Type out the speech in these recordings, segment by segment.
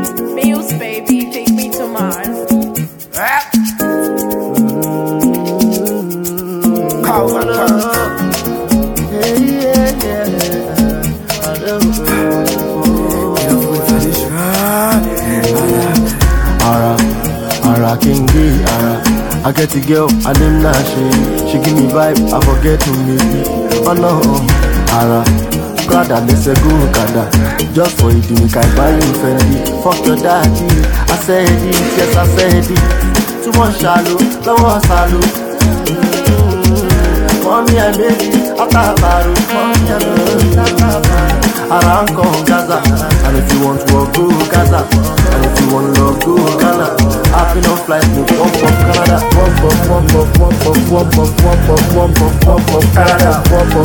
Mills, baby, take me to Mars. Ara King D, Ara. I get a girl, I didn't know she give me vibe, I forget to meet me. Oh no, Ara. Prada, let's go, Kada. Just for it, you can buy you Fendi. Fuck your daddy, I said it, yes I said it. Too much shallow, lower shallow. Mommy and baby, Atabaru. Mommy and baby, Atabaru. Around come Gaza, and if you want to walk, go Gaza. And if you want love, go Ghana. I've been on flight, no pump up Canada. Pump up Canada. Pump up Canada. Pump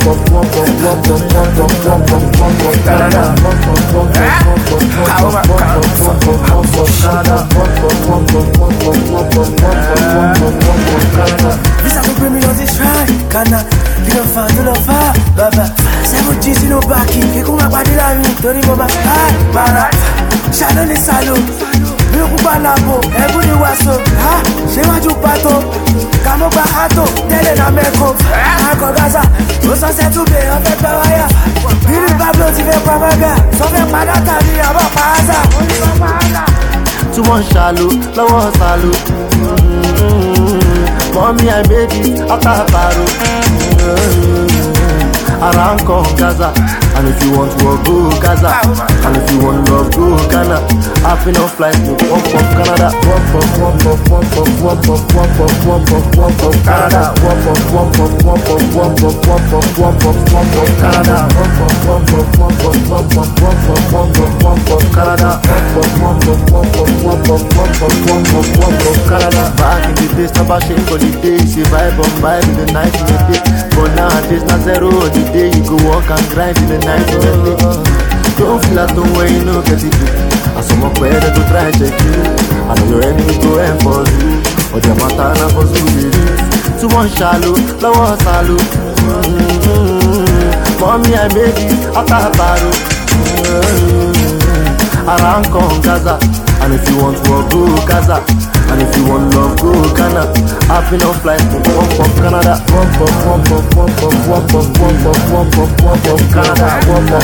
Visa to bring me on this ride, Ghana. You don't find no fire, Baba. 7 G's in no backing. You come back by the line, don't even back. Bara, Shalom is salo. You go banabo, everybody was so. Ha, she want you pato. Come up hato, tell it I'm a cook. I go Gaza. No sunset to be on the Pawaya. You Pablo Tive Pamaga. So the Madata, about Paza. Too much shallow, lower shallow. Mommy and baby, Atabaru. Around come Gaza. And if you want to walk, go Gaza. And if you want love, go Ghana. I've been on flight, no pump up Canada. Pump up Canada. Pump up Canada. Back in the days, Tabashe holidays, you vibe on vibe in the night in the day. But nowadays, not zero the day, you go walk and grind in the night in the day. Don't feel at home when you know get it too. And some up where they go try and check you. I know your enemy go and for you. Or your matana for you. Too much shallow, lower shallow. Mommy and baby, Atabaru. Around come Gaza. And if you want to walk, go Gaza. And if you want love, go Ghana. I've been on flight, no pump up Canada. Pump up Canada. Pump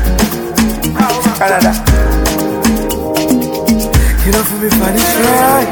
Canada. You know for me funny try.